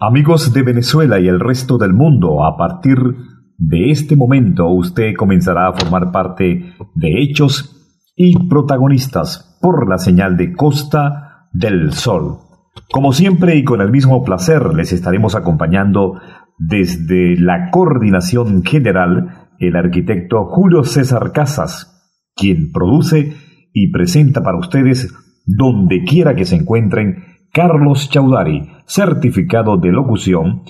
Amigos de Venezuela y el resto del mundo, a partir de este momento usted comenzará a formar parte de hechos y protagonistas por la señal de Costa del Sol. Como siempre y con el mismo placer les estaremos acompañando desde la coordinación general el arquitecto Julio César Casas, quien produce y presenta para ustedes donde quiera que se encuentren Carlos Chaudhary, certificado de locución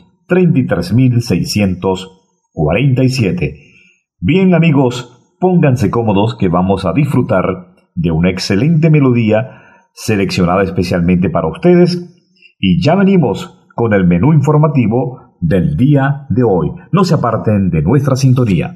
33.647. Bien amigos, pónganse cómodos que vamos a disfrutar de una excelente melodía seleccionada especialmente para ustedes y ya venimos con el menú informativo del día de hoy. No se aparten de nuestra sintonía.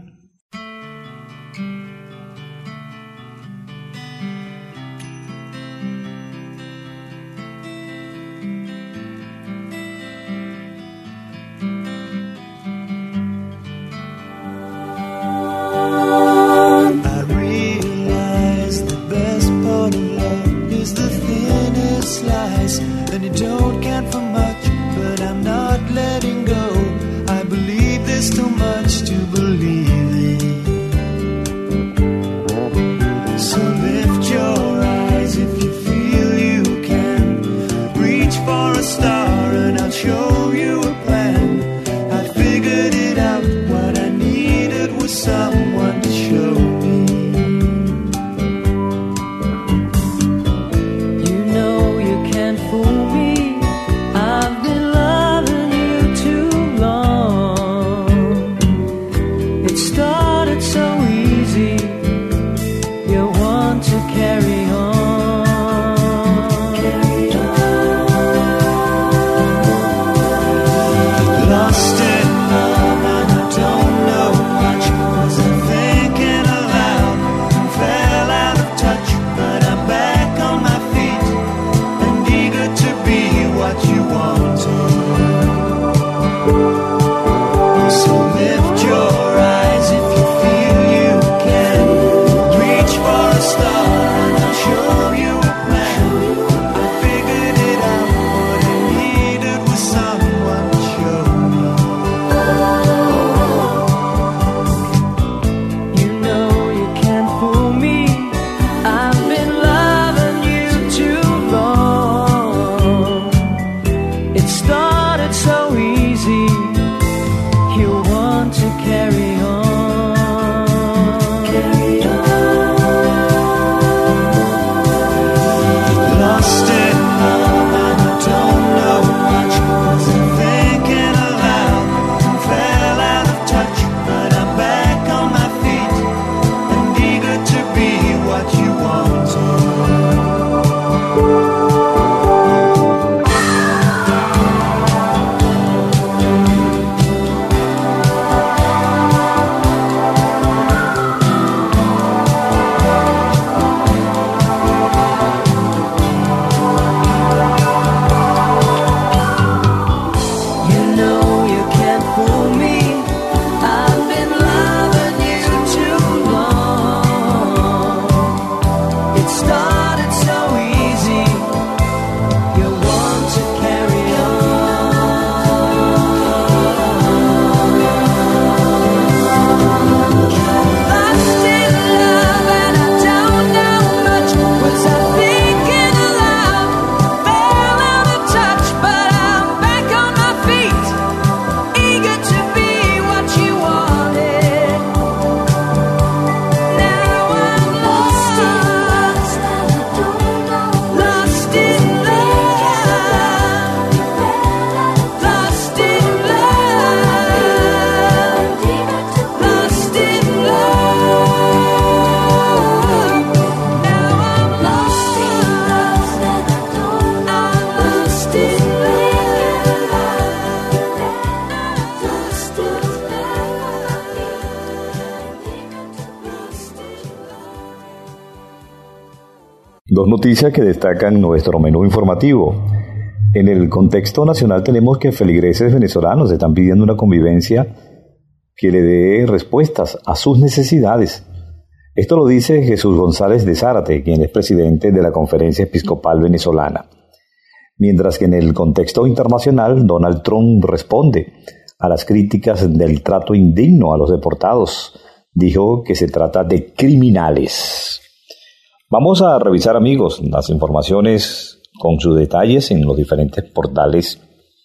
Dos noticias que destacan nuestro menú informativo. En el contexto nacional tenemos que feligreses venezolanos están pidiendo una convivencia que le dé respuestas a sus necesidades. Esto lo dice Jesús González de Zárate, quien es presidente de la Conferencia Episcopal Venezolana. Mientras que en el contexto internacional, Donald Trump responde a las críticas del trato indigno a los deportados. Dijo que se trata de criminales. Vamos a revisar, amigos, las informaciones con sus detalles en los diferentes portales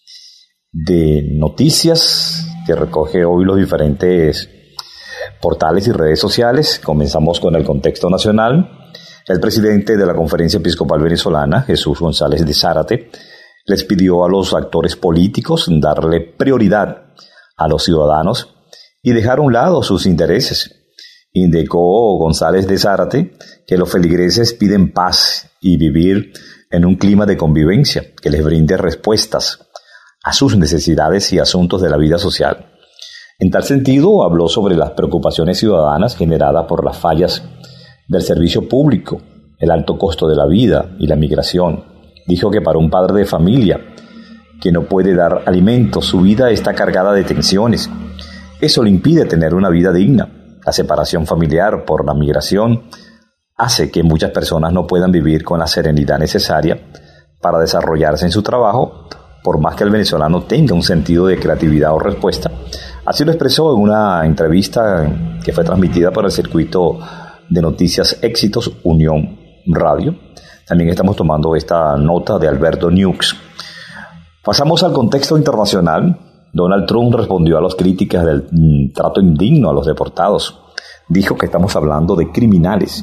de noticias que recoge hoy los diferentes portales y redes sociales. Comenzamos con el contexto nacional. El presidente de la Conferencia Episcopal Venezolana, Jesús González de Zárate, les pidió a los actores políticos darle prioridad a los ciudadanos y dejar a un lado sus intereses. Indicó González de Zárate que los feligreses piden paz y vivir en un clima de convivencia que les brinde respuestas a sus necesidades y asuntos de la vida social. En tal sentido, habló sobre las preocupaciones ciudadanas generadas por las fallas del servicio público, el alto costo de la vida y la migración. Dijo que para un padre de familia que no puede dar alimentos, su vida está cargada de tensiones. Eso le impide tener una vida digna. La separación familiar por la migración hace que muchas personas no puedan vivir con la serenidad necesaria para desarrollarse en su trabajo, por más que el venezolano tenga un sentido de creatividad o respuesta. Así lo expresó en una entrevista que fue transmitida por el circuito de noticias Éxitos Unión Radio. También estamos tomando esta nota de Alberto Nux. Pasamos al contexto internacional. Donald Trump respondió a las críticas del trato indigno a los deportados. Dijo que estamos hablando de criminales.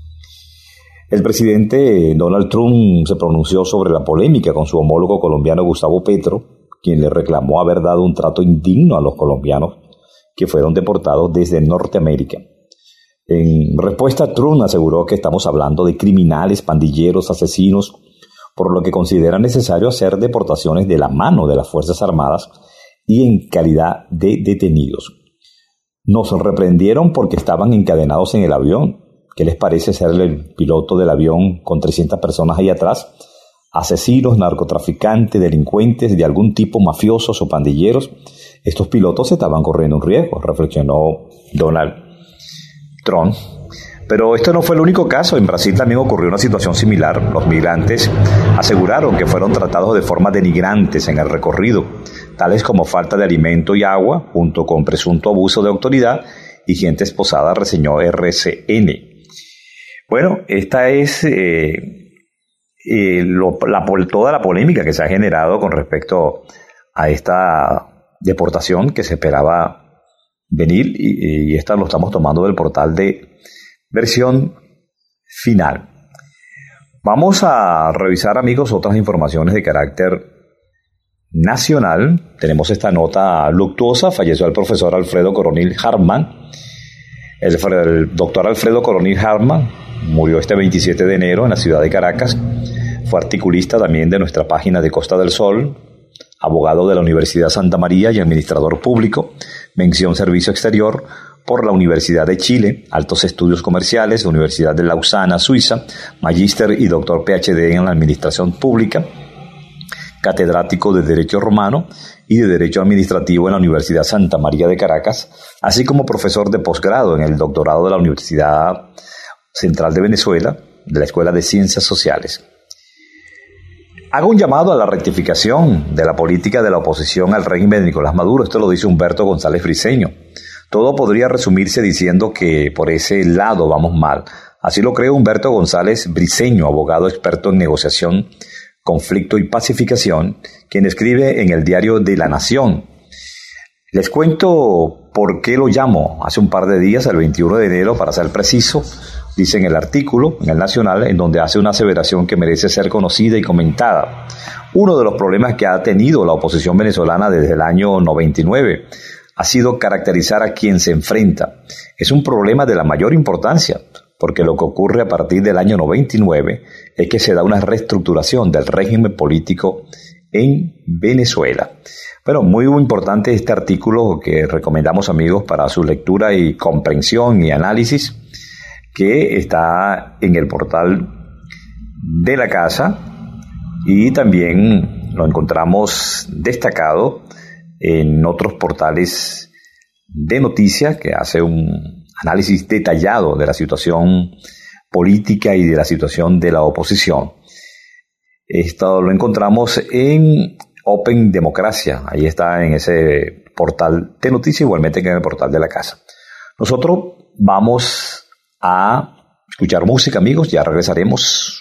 El presidente Donald Trump se pronunció sobre la polémica con su homólogo colombiano Gustavo Petro, quien le reclamó haber dado un trato indigno a los colombianos que fueron deportados desde Norteamérica. En respuesta, Trump aseguró que estamos hablando de criminales, pandilleros, asesinos, por lo que considera necesario hacer deportaciones de la mano de las Fuerzas Armadas y en calidad de detenidos. Nos reprendieron porque estaban encadenados en el avión. ¿Qué les parece ser el piloto del avión con 300 personas ahí atrás? Asesinos, narcotraficantes, delincuentes de algún tipo, mafiosos o pandilleros. Estos pilotos estaban corriendo un riesgo, reflexionó Donald Trump. Pero esto no fue el único caso. En Brasil también ocurrió una situación similar. Los migrantes aseguraron que fueron tratados de forma denigrantes en el recorrido, tales como falta de alimento y agua, junto con presunto abuso de autoridad y gente esposada, reseñó RCN. Bueno, esta es toda la polémica que se ha generado con respecto a esta deportación que se esperaba venir, y esta lo estamos tomando del portal de Versión Final. Vamos a revisar, amigos, otras informaciones de carácter nacional. Tenemos esta nota luctuosa. Falleció el profesor Alfredo Coronil Hartmann. El doctor Alfredo Coronil Hartmann murió este 27 de enero en la ciudad de Caracas. Fue articulista también de nuestra página de Costa del Sol, abogado de la Universidad Santa María y administrador público, mención Servicio Exterior por la Universidad de Chile, altos estudios comerciales, Universidad de Lausana, Suiza, magíster y doctor PhD en la Administración Pública, catedrático de Derecho Romano y de Derecho Administrativo en la Universidad Santa María de Caracas, así como profesor de posgrado en el doctorado de la Universidad Central de Venezuela, de la Escuela de Ciencias Sociales. Hago un llamado a la rectificación de la política de la oposición al régimen de Nicolás Maduro. Esto lo dice Humberto González Briceño. Todo podría resumirse diciendo que por ese lado vamos mal. Así lo cree Humberto González Briceño, abogado experto en negociación, conflicto y pacificación, quien escribe en el diario de La Nación. Les cuento por qué lo llamo. Hace un par de días, el 21 de enero, para ser preciso, dice en el artículo, en el Nacional, en donde hace una aseveración que merece ser conocida y comentada. Uno de los problemas que ha tenido la oposición venezolana desde el año 99 ha sido caracterizar a quien se enfrenta. Es un problema de la mayor importancia, porque lo que ocurre a partir del año 99 es que se da una reestructuración del régimen político en Venezuela. Bueno, muy importante este artículo que recomendamos, amigos, para su lectura y comprensión y análisis, que está en el portal de la casa, y también lo encontramos destacado en otros portales de noticias que hace un análisis detallado de la situación política y de la situación de la oposición. Esto lo encontramos en Open Democracia. Ahí está en ese portal de noticias, igualmente que en el portal de la casa. Nosotros vamos a escuchar música, amigos. Ya regresaremos.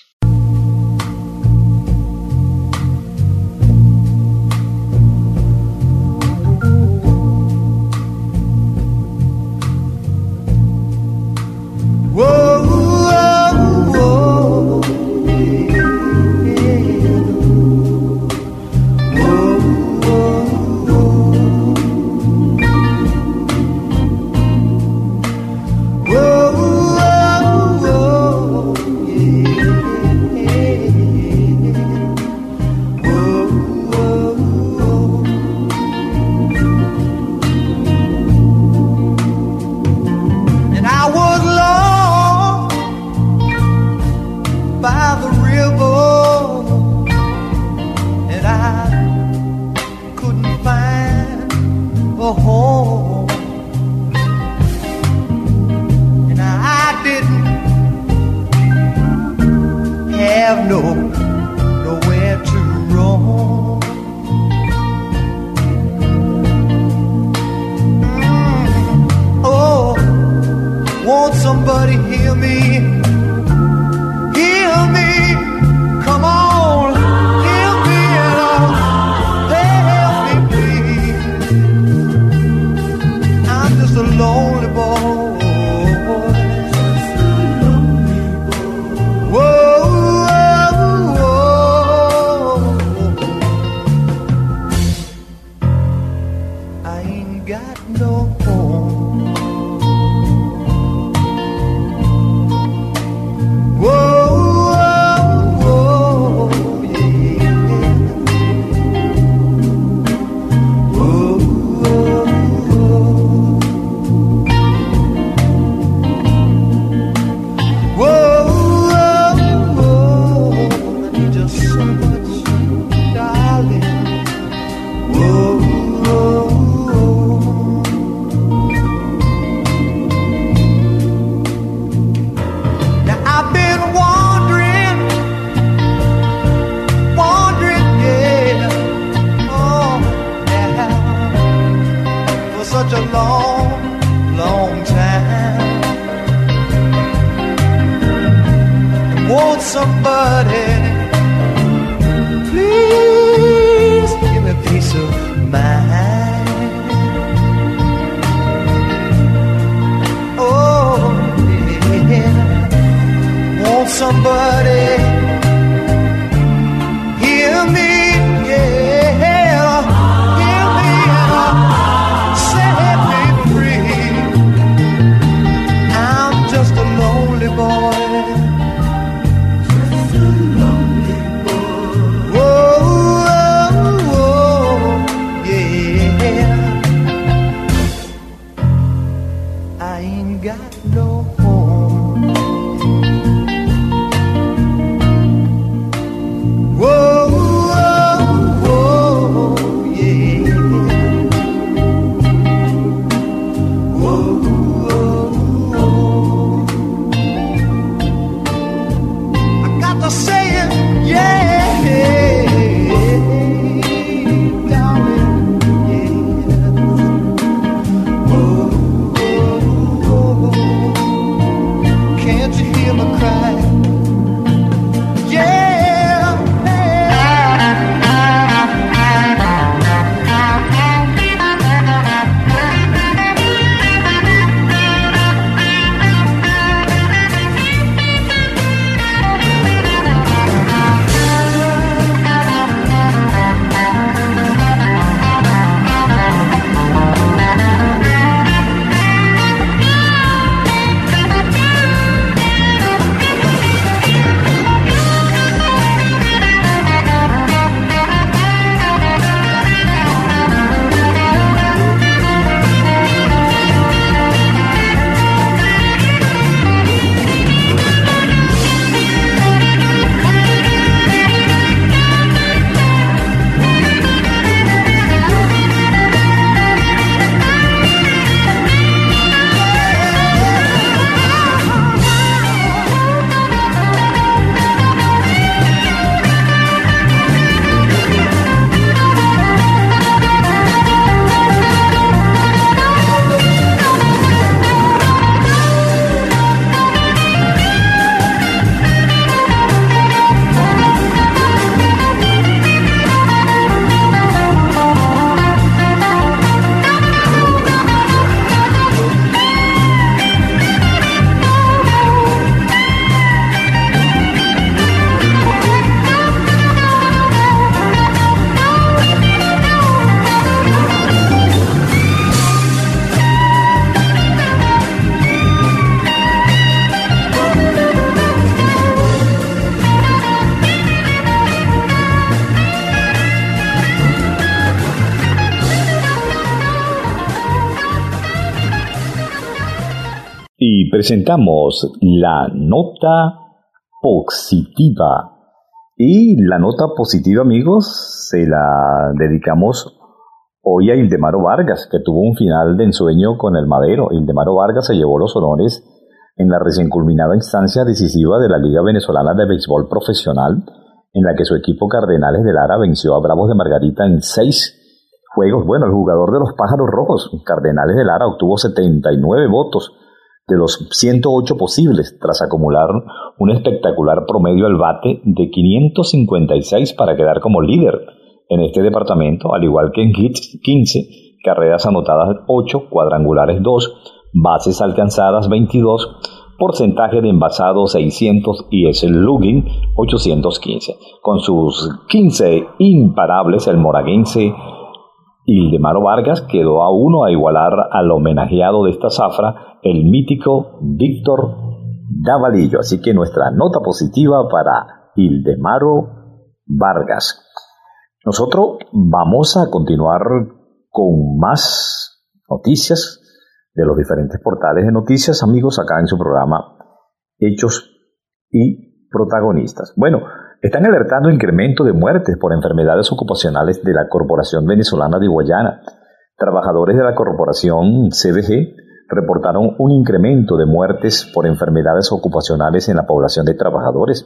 Just a lonely boy. presentamos la nota positiva. Y la nota positiva, amigos, se la dedicamos hoy a Ildemaro Vargas, que tuvo un final de ensueño con el Madero. Ildemaro Vargas se llevó los honores en la recién culminada instancia decisiva de la Liga Venezolana de Béisbol Profesional, en la que su equipo Cardenales de Lara venció a Bravos de Margarita en 6 juegos. Bueno, el jugador de los Pájaros Rojos, Cardenales de Lara, obtuvo 79 votos de los 108 posibles, tras acumular un espectacular promedio al bate de 556 para quedar como líder en este departamento, al igual que en hits 15, carreras anotadas 8, cuadrangulares 2, bases alcanzadas 22, porcentaje de envasados 600 y slugging 815. Con sus 15 imparables, el moraguense Ildemaro Vargas quedó a uno a igualar al homenajeado de esta zafra, el mítico Víctor Davalillo. Así que nuestra nota positiva para Ildemaro Vargas. Nosotros vamos a continuar con más noticias de los diferentes portales de noticias, amigos, acá en su programa Hechos y Protagonistas. Bueno, están alertando incremento de muertes por enfermedades ocupacionales de la Corporación Venezolana de Guayana. Trabajadores de la Corporación CBG reportaron un incremento de muertes por enfermedades ocupacionales en la población de trabajadores.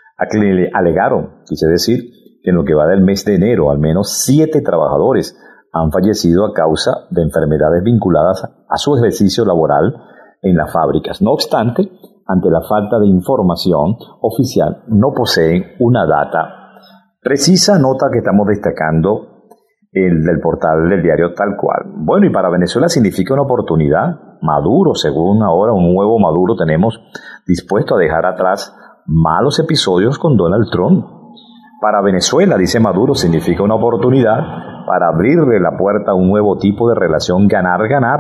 Alegaron, quise decir, que en lo que va del mes de enero, al menos 7 trabajadores han fallecido a causa de enfermedades vinculadas a su ejercicio laboral en las fábricas. No obstante, ante la falta de información oficial, no poseen una data precisa, nota que estamos destacando el del portal del diario Tal Cual. Bueno, y para Venezuela significa una oportunidad. Maduro, según ahora un nuevo Maduro tenemos, dispuesto a dejar atrás malos episodios con Donald Trump. Para Venezuela, dice Maduro, significa una oportunidad para abrirle la puerta a un nuevo tipo de relación ganar-ganar.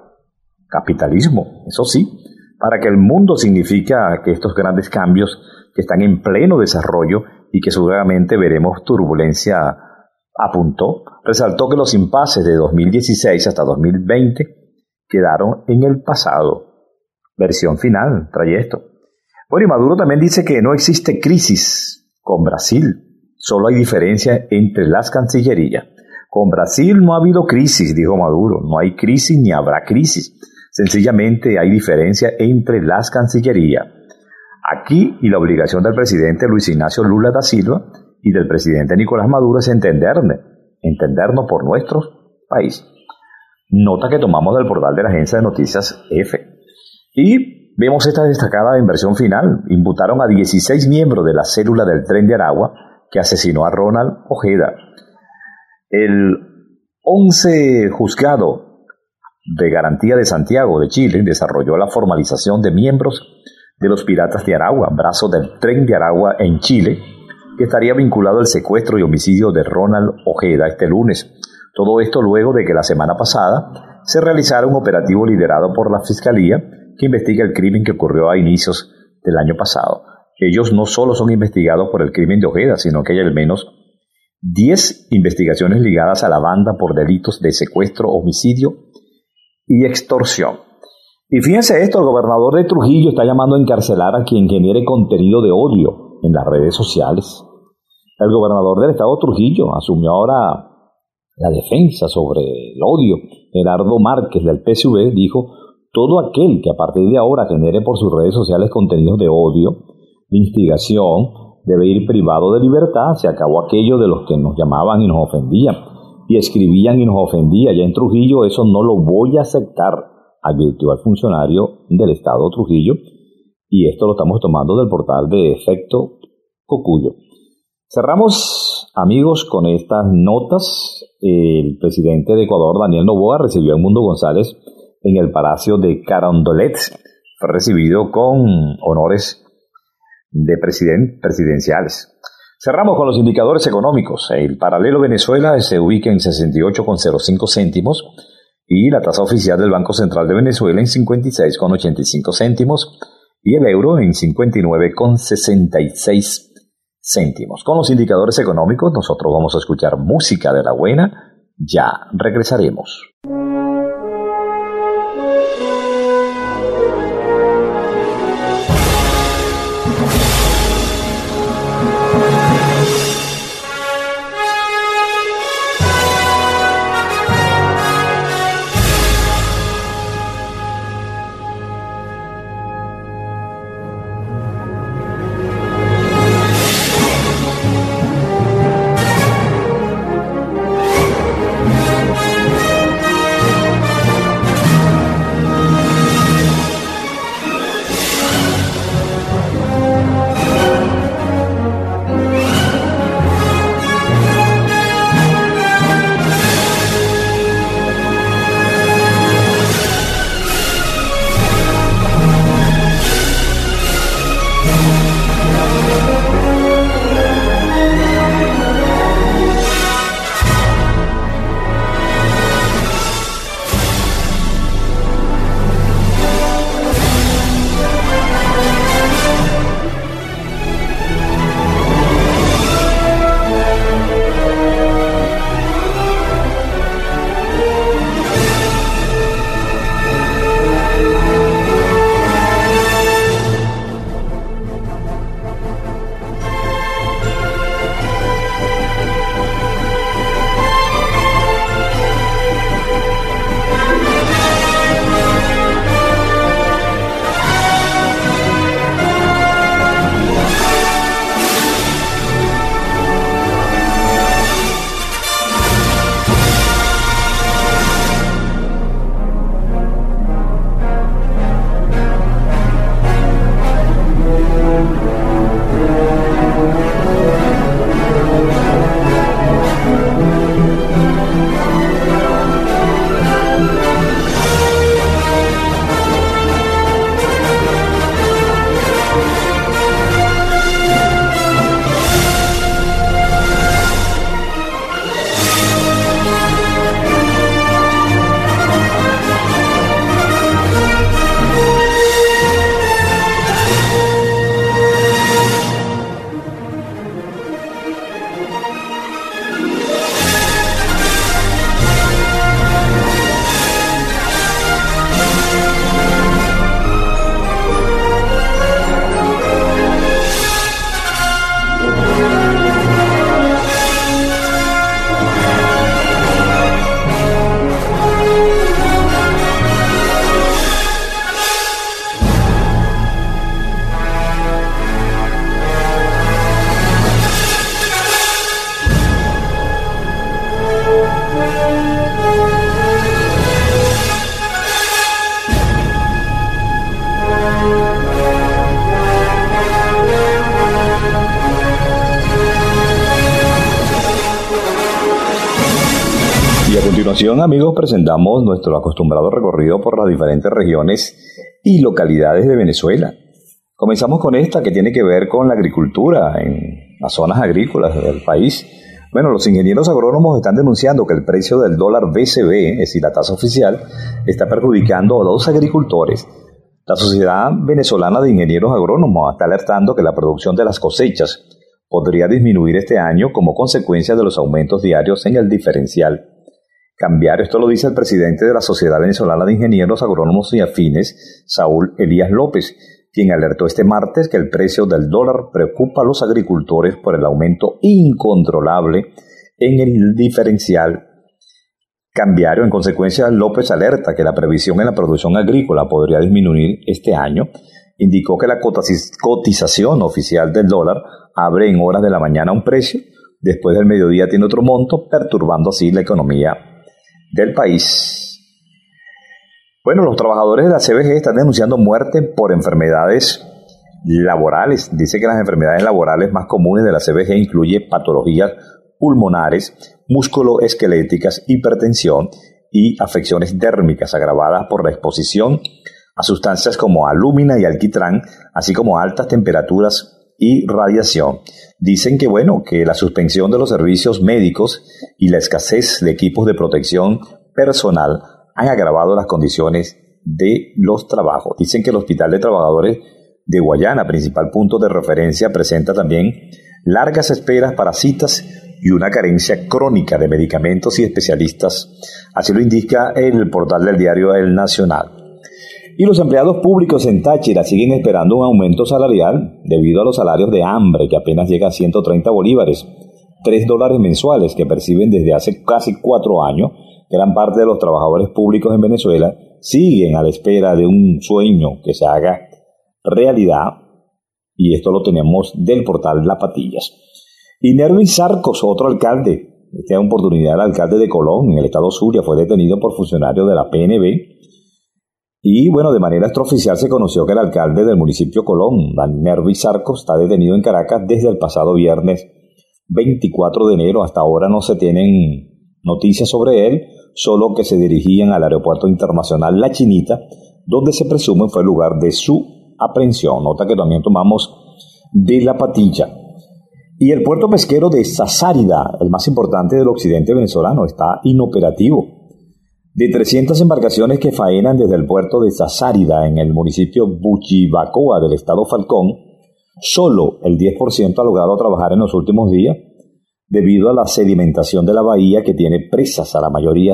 Capitalismo, eso sí, para que el mundo significa que estos grandes cambios que están en pleno desarrollo y que seguramente veremos turbulencia, apuntó. Resaltó que los impases de 2016 hasta 2020 quedaron en el pasado. Versión final, trae esto. Bueno, y Maduro también dice que no existe crisis con Brasil. Solo hay diferencia entre las cancillerías. Con Brasil no ha habido crisis, dijo Maduro. No hay crisis ni habrá crisis. Sencillamente hay diferencia entre las cancillerías. Aquí, y la obligación del presidente Luis Ignacio Lula da Silva y del presidente Nicolás Maduro es entendernos por nuestro país. Nota que tomamos del portal de la agencia de noticias EFE. Y vemos esta destacada en versión final. Imputaron a 16 miembros de la célula del Tren de Aragua que asesinó a Ronald Ojeda. El 11 juzgado de garantía de Santiago de Chile desarrolló la formalización de miembros de los Piratas de Aragua, brazo del Tren de Aragua en Chile, que estaría vinculado al secuestro y homicidio de Ronald Ojeda este lunes. Todo esto luego de que la semana pasada se realizara un operativo liderado por la Fiscalía que investiga el crimen que ocurrió a inicios del año pasado. Ellos no solo son investigados por el crimen de Ojeda, sino que hay al menos 10 investigaciones ligadas a la banda por delitos de secuestro, homicidio y extorsión. Y fíjense esto, el gobernador de Trujillo está llamando a encarcelar a quien genere contenido de odio en las redes sociales. El gobernador del estado de Trujillo asumió ahora la defensa sobre el odio. Gerardo Márquez del PSV dijo: todo aquel que a partir de ahora genere por sus redes sociales contenidos de odio, de instigación, debe ir privado de libertad. Se acabó aquello de los que nos llamaban y nos ofendían, y escribían y nos ofendían. Ya en Trujillo eso no lo voy a aceptar, advirtió al funcionario del estado de Trujillo, y esto lo estamos tomando del portal de Efecto Cocuyo. Cerramos, amigos, con estas notas. El presidente de Ecuador, Daniel Noboa, recibió a Edmundo González en el Palacio de Carondelet. Fue recibido con honores de presidenciales. Cerramos con los indicadores económicos. El paralelo Venezuela se ubica en 68,05 céntimos y la tasa oficial del Banco Central de Venezuela en 56,85 céntimos y el euro en 59,66 céntimos. Con los indicadores económicos nosotros vamos a escuchar música de la buena. Ya regresaremos. Y a continuación, amigos, presentamos nuestro acostumbrado recorrido por las diferentes regiones y localidades de Venezuela. Comenzamos con esta que tiene que ver con la agricultura en las zonas agrícolas del país. Bueno, los ingenieros agrónomos están denunciando que el precio del dólar BCB, es decir, la tasa oficial, está perjudicando a los agricultores. La Sociedad Venezolana de Ingenieros Agrónomos está alertando que la producción de las cosechas podría disminuir este año como consecuencia de los aumentos diarios en el diferencial cambiario. Esto lo dice el presidente de la Sociedad Venezolana de Ingenieros Agrónomos y Afines, Saúl Elías López, quien alertó este martes que el precio del dólar preocupa a los agricultores por el aumento incontrolable en el diferencial cambiario. En consecuencia, López alerta que la previsión en la producción agrícola podría disminuir este año. Indicó que la cotización oficial del dólar abre en horas de la mañana a un precio, después del mediodía tiene otro monto, perturbando así la economía del país. Bueno, los trabajadores de la CBG están denunciando muerte por enfermedades laborales. Dice que las enfermedades laborales más comunes de la CBG incluyen patologías pulmonares, musculoesqueléticas, hipertensión y afecciones dérmicas agravadas por la exposición a sustancias como alúmina y alquitrán, así como altas temperaturas y radiación. Dicen que la suspensión de los servicios médicos y la escasez de equipos de protección personal han agravado las condiciones de los trabajos. Dicen que el Hospital de Trabajadores de Guayana, principal punto de referencia, presenta también largas esperas para citas y una carencia crónica de medicamentos y especialistas. Así lo indica el portal del diario El Nacional. Y los empleados públicos en Táchira siguen esperando un aumento salarial debido a los salarios de hambre que apenas llega a 130 bolívares, $3 mensuales que perciben desde hace casi 4 años. Gran parte de los trabajadores públicos en Venezuela siguen a la espera de un sueño que se haga realidad, y esto lo tenemos del portal La Patillas. Y Nervis Sarcos, otro alcalde, esta oportunidad el alcalde de Colón, en el estado Zulia, fue detenido por funcionarios de la PNB. Y de manera extraoficial se conoció que el alcalde del municipio Colón, Nervis Sarcos, está detenido en Caracas desde el pasado viernes 24 de enero. Hasta ahora no se tienen noticias sobre él, solo que se dirigían al aeropuerto internacional La Chinita, donde se presume fue el lugar de su aprehensión. Nota que también tomamos de La Patilla. Y el puerto pesquero de Sazárida, el más importante del occidente venezolano, está inoperativo. De 300 embarcaciones que faenan desde el puerto de Sazárida en el municipio Buchibacoa del estado Falcón, solo el 10% ha logrado trabajar en los últimos días debido a la sedimentación de la bahía que tiene presas a la mayoría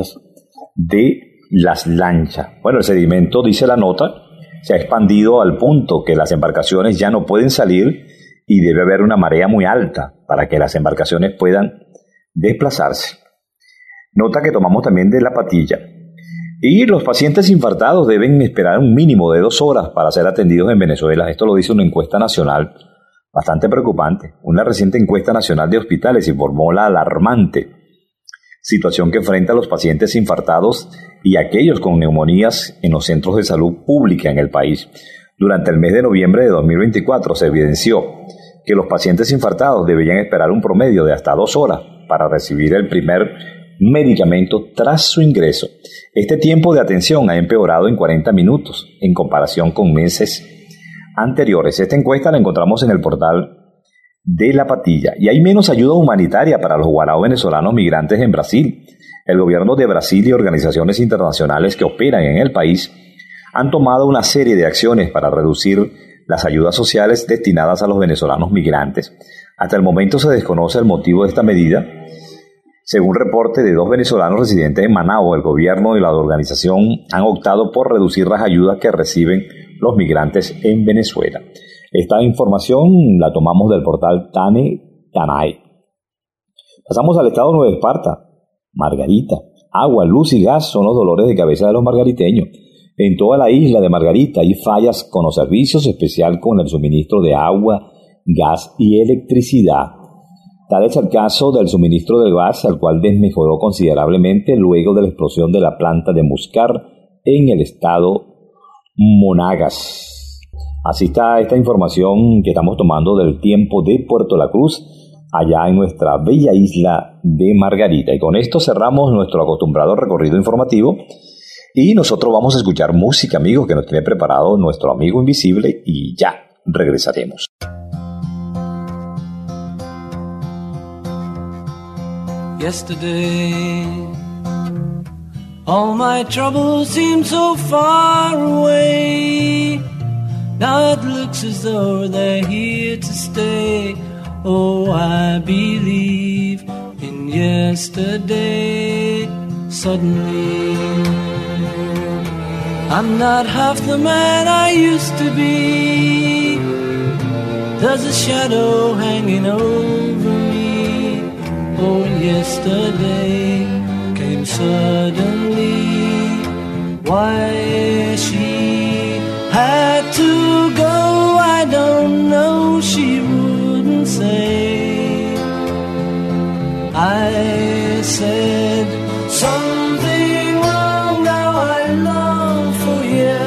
de las lanchas. El sedimento, dice la nota, se ha expandido al punto que las embarcaciones ya no pueden salir y debe haber una marea muy alta para que las embarcaciones puedan desplazarse. Nota que tomamos también de La Patilla. Y los pacientes infartados deben esperar un mínimo de 2 horas para ser atendidos en Venezuela. Esto lo dice una encuesta nacional bastante preocupante. Una reciente encuesta nacional de hospitales informó la alarmante situación que enfrenta a los pacientes infartados y aquellos con neumonías en los centros de salud pública en el país. Durante el mes de noviembre de 2024 se evidenció que los pacientes infartados deberían esperar un promedio de hasta 2 horas para recibir el primer medicamento tras su ingreso. Este tiempo de atención ha empeorado en 40 minutos en comparación con meses anteriores. Esta encuesta la encontramos en el portal de La Patilla. Y hay menos ayuda humanitaria para los guaraos venezolanos migrantes en Brasil. El gobierno de Brasil y organizaciones internacionales que operan en el país han tomado una serie de acciones para reducir las ayudas sociales destinadas a los venezolanos migrantes. Hasta el momento se desconoce el motivo de esta medida. Según reporte de 2 venezolanos residentes en Managua, el gobierno y la organización han optado por reducir las ayudas que reciben los migrantes en Venezuela. Esta información la tomamos del portal Tanay. Pasamos al estado Nueva Esparta. Margarita. Agua, luz y gas son los dolores de cabeza de los margariteños. En toda la isla de Margarita hay fallas con los servicios, especial con el suministro de agua, gas y electricidad. Tal es el caso del suministro de gas, al cual desmejoró considerablemente luego de la explosión de la planta de Muscar en el estado Monagas. Así está esta información que estamos tomando del tiempo de Puerto La Cruz allá en nuestra bella isla de Margarita. Y con esto cerramos nuestro acostumbrado recorrido informativo y nosotros vamos a escuchar música, amigos, que nos tiene preparado nuestro amigo invisible y ya regresaremos. Yesterday, all my troubles seem so far away. Now it looks as though they're here to stay. Oh, I believe in yesterday. Suddenly, I'm not half the man I used to be. There's a shadow hanging over me. Oh, yesterday came suddenly. Why she had to go, I don't know, she wouldn't say. I said something wrong, now I long for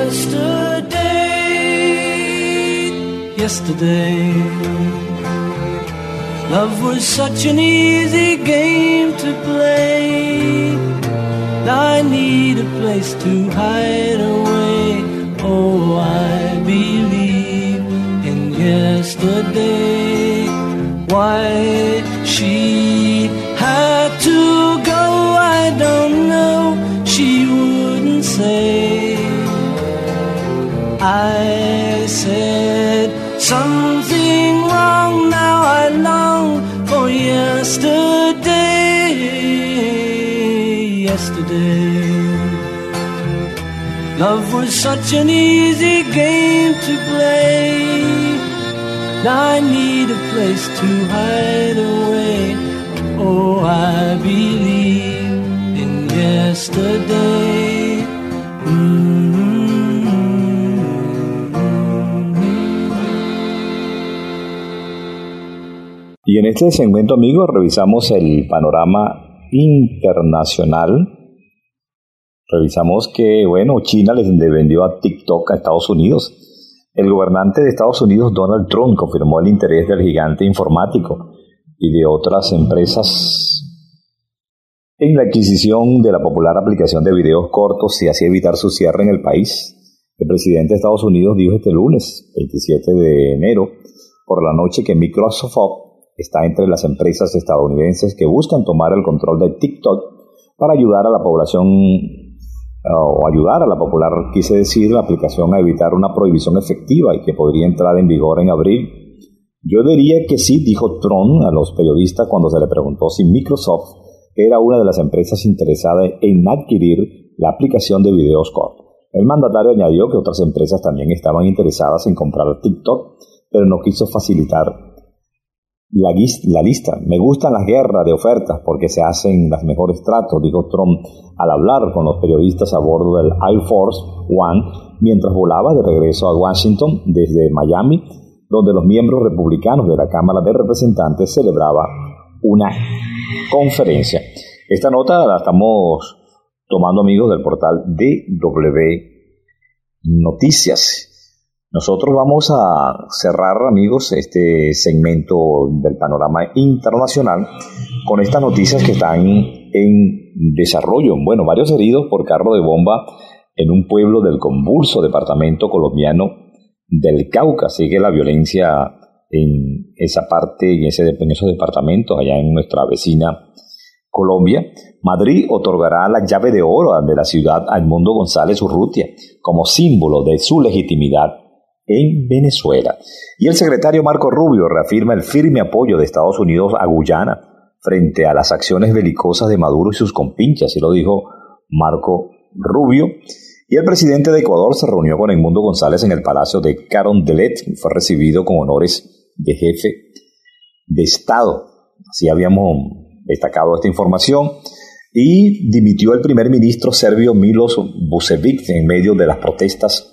yesterday. Yesterday, love was such an easy game to play. Now I need a place to hide away. Oh, I believe in yesterday. Why she had to go, I don't know, she wouldn't say. I said something wrong, now I long for yesterday. Yesterday, love was such an easy game to play. Now I need a place to hide away. Oh, I believe in yesterday. Y en este segmento, amigos, revisamos el panorama internacional. Revisamos que, China les vendió a TikTok a Estados Unidos. El gobernante de Estados Unidos, Donald Trump, confirmó el interés del gigante informático y de otras empresas en la adquisición de la popular aplicación de videos cortos y así evitar su cierre en el país. El presidente de Estados Unidos dijo este lunes, 27 de enero, por la noche, que Microsoft está entre las empresas estadounidenses que buscan tomar el control de TikTok para ayudar a la población la aplicación a evitar una prohibición efectiva y que podría entrar en vigor en abril. Yo diría que sí, dijo Trump a los periodistas cuando se le preguntó si Microsoft era una de las empresas interesadas en adquirir la aplicación de videos cortos. El mandatario añadió que otras empresas también estaban interesadas en comprar TikTok, pero no quiso facilitar la lista. Me gustan las guerras de ofertas porque se hacen los mejores tratos, dijo Trump al hablar con los periodistas a bordo del Air Force One mientras volaba de regreso a Washington desde Miami, donde los miembros republicanos de la Cámara de Representantes celebraban una conferencia. Esta nota la estamos tomando, amigos, del portal DW Noticias. Nosotros vamos a cerrar, amigos, este segmento del panorama internacional con estas noticias que están en desarrollo. Varios heridos por carro de bomba en un pueblo del convulso departamento colombiano del Cauca. Sigue la violencia en esa parte, en esos departamentos, allá en nuestra vecina Colombia. Madrid otorgará la llave de oro de la ciudad a Edmundo González Urrutia como símbolo de su legitimidad en Venezuela. Y el secretario Marco Rubio reafirma el firme apoyo de Estados Unidos a Guyana frente a las acciones belicosas de Maduro y sus compinches, así lo dijo Marco Rubio. Y el presidente de Ecuador se reunió con Edmundo González en el Palacio de Carondelet y fue recibido con honores de jefe de Estado. Así habíamos destacado esta información. Y dimitió el primer ministro serbio Milos Vučević en medio de las protestas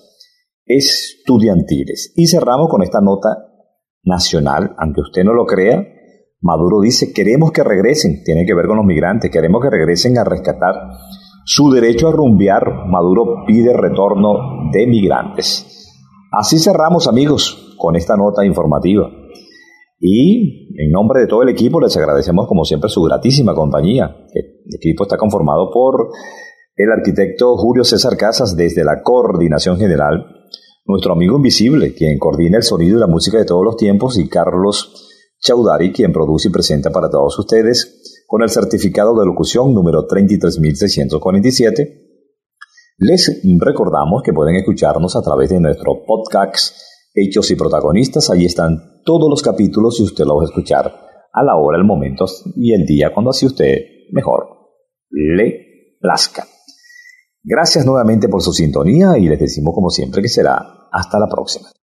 estudiantiles. Y cerramos con esta nota nacional. Aunque usted no lo crea, Maduro dice: queremos que regresen, tiene que ver con los migrantes, queremos que regresen a rescatar su derecho a rumbear. Maduro pide retorno de migrantes. Así cerramos, amigos, con esta nota informativa. Y en nombre de todo el equipo les agradecemos como siempre su gratísima compañía. El equipo está conformado por el arquitecto Julio César Casas desde la coordinación general, nuestro amigo invisible, quien coordina el sonido y la música de todos los tiempos, y Carlos Chaudhary, quien produce y presenta para todos ustedes con el certificado de locución número 33647. Les recordamos que pueden escucharnos a través de nuestro podcast Hechos y Protagonistas. Allí están todos los capítulos y usted los va a escuchar a la hora, el momento y el día cuando así usted mejor le plazca. Gracias nuevamente por su sintonía y les decimos como siempre que será hasta la próxima.